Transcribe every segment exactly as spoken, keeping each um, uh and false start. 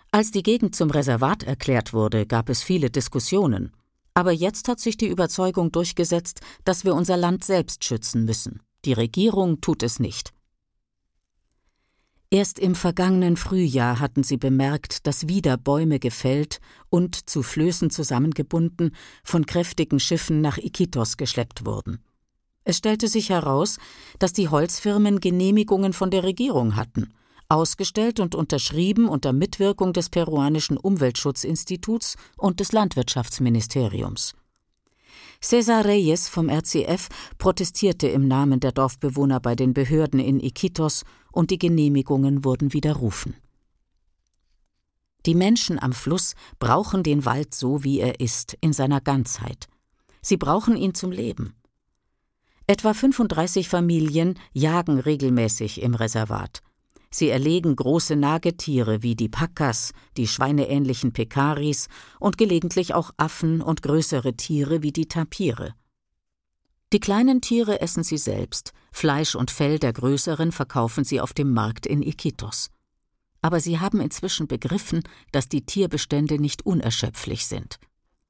Als die Gegend zum Reservat erklärt wurde, gab es viele Diskussionen. Aber jetzt hat sich die Überzeugung durchgesetzt, dass wir unser Land selbst schützen müssen. Die Regierung tut es nicht. Erst im vergangenen Frühjahr hatten sie bemerkt, dass wieder Bäume gefällt und, zu Flößen zusammengebunden, von kräftigen Schiffen nach Iquitos geschleppt wurden. Es stellte sich heraus, dass die Holzfirmen Genehmigungen von der Regierung hatten, ausgestellt und unterschrieben unter Mitwirkung des peruanischen Umweltschutzinstituts und des Landwirtschaftsministeriums. César Reyes vom R C F protestierte im Namen der Dorfbewohner bei den Behörden in Iquitos und die Genehmigungen wurden widerrufen. Die Menschen am Fluss brauchen den Wald so, wie er ist, in seiner Ganzheit. Sie brauchen ihn zum Leben. Etwa fünfunddreißig Familien jagen regelmäßig im Reservat. Sie erlegen große Nagetiere wie die Pacas, die schweineähnlichen Pekaris und gelegentlich auch Affen und größere Tiere wie die Tapire. Die kleinen Tiere essen sie selbst, Fleisch und Fell der größeren verkaufen sie auf dem Markt in Iquitos. Aber sie haben inzwischen begriffen, dass die Tierbestände nicht unerschöpflich sind.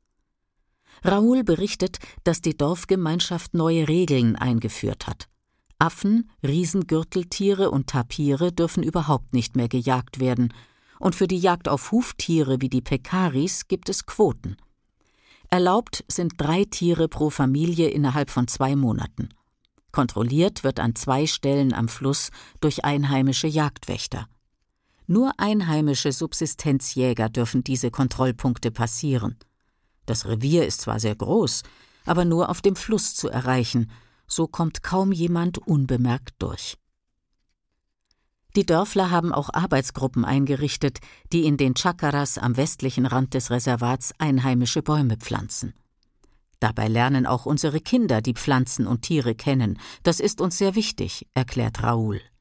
Raúl berichtet, dass die Dorfgemeinschaft neue Regeln eingeführt hat. Affen, Riesengürteltiere und Tapire dürfen überhaupt nicht mehr gejagt werden, und für die Jagd auf Huftiere wie die Pekaris gibt es Quoten. Erlaubt sind drei Tiere pro Familie innerhalb von zwei Monaten. Kontrolliert wird an zwei Stellen am Fluss durch einheimische Jagdwächter. Nur einheimische Subsistenzjäger dürfen diese Kontrollpunkte passieren. Das Revier ist zwar sehr groß, aber nur auf dem Fluss zu erreichen. So kommt kaum jemand unbemerkt durch. Die Dörfler haben auch Arbeitsgruppen eingerichtet, die in den Chacaras am westlichen Rand des Reservats einheimische Bäume pflanzen. Dabei lernen auch unsere Kinder die Pflanzen und Tiere kennen. Das ist uns sehr wichtig, erklärt Raúl.